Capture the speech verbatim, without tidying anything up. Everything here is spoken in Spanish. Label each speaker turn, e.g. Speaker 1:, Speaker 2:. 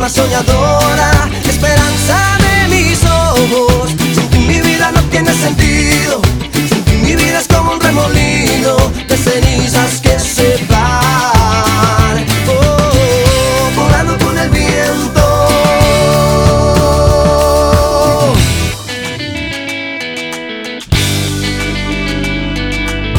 Speaker 1: alma soñadora, esperanza de mis ojos. Sin ti mi vida no tiene sentido.